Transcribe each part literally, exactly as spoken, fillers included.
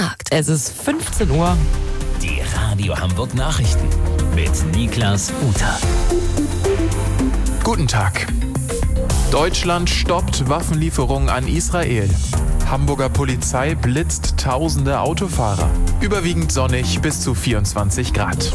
gefragt. Es ist fünfzehn Uhr. Die Radio Hamburg Nachrichten mit Niklas Uter. Guten Tag. Deutschland stoppt Waffenlieferungen an Israel. Hamburger Polizei blitzt tausende Autofahrer. Überwiegend sonnig bis zu vierundzwanzig Grad.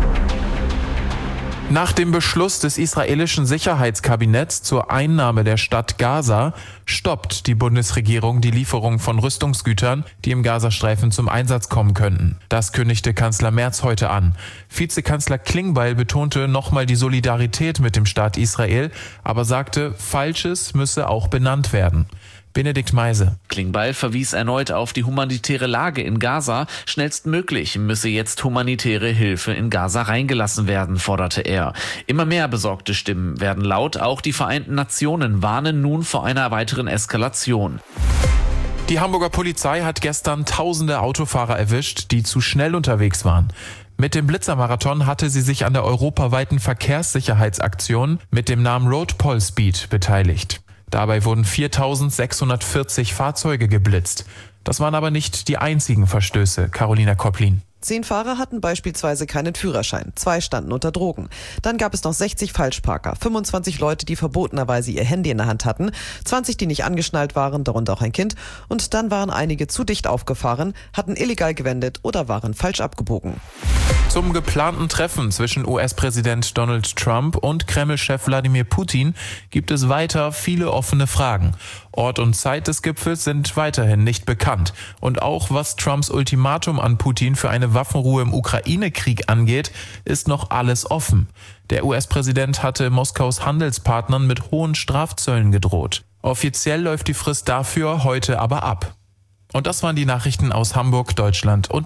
Nach dem Beschluss des israelischen Sicherheitskabinetts zur Einnahme der Stadt Gaza stoppt die Bundesregierung die Lieferung von Rüstungsgütern, die im Gazastreifen zum Einsatz kommen könnten. Das kündigte Kanzler Merz heute an. Vizekanzler Klingbeil betonte nochmal die Solidarität mit dem Staat Israel, aber sagte, Falsches müsse auch benannt werden. Benedikt Meise. Klingbeil verwies erneut auf die humanitäre Lage in Gaza. Schnellstmöglich müsse jetzt humanitäre Hilfe in Gaza reingelassen werden, forderte er. Immer mehr besorgte Stimmen werden laut. Auch die Vereinten Nationen warnen nun vor einer weiteren Eskalation. Die Hamburger Polizei hat gestern tausende Autofahrer erwischt, die zu schnell unterwegs waren. Mit dem Blitzermarathon hatte sie sich an der europaweiten Verkehrssicherheitsaktion mit dem Namen Road Pol Speed beteiligt. Dabei wurden viertausendsechshundertvierzig Fahrzeuge geblitzt. Das waren aber nicht die einzigen Verstöße. Carolina Kopplin. Zehn Fahrer hatten beispielsweise keinen Führerschein, zwei standen unter Drogen. Dann gab es noch sechzig Falschparker, fünfundzwanzig Leute, die verbotenerweise ihr Handy in der Hand hatten, zwanzig, die nicht angeschnallt waren, darunter auch ein Kind. Und dann waren einige zu dicht aufgefahren, hatten illegal gewendet oder waren falsch abgebogen. Zum geplanten Treffen zwischen U S-Präsident Donald Trump und Kreml-Chef Wladimir Putin gibt es weiter viele offene Fragen. Ort und Zeit des Gipfels sind weiterhin nicht bekannt. Und auch was Trumps Ultimatum an Putin für eine Waffenruhe im Ukraine-Krieg angeht, ist noch alles offen. Der U S-Präsident hatte Moskaus Handelspartnern mit hohen Strafzöllen gedroht. Offiziell läuft die Frist dafür heute aber ab. Und das waren die Nachrichten aus Hamburg, Deutschland und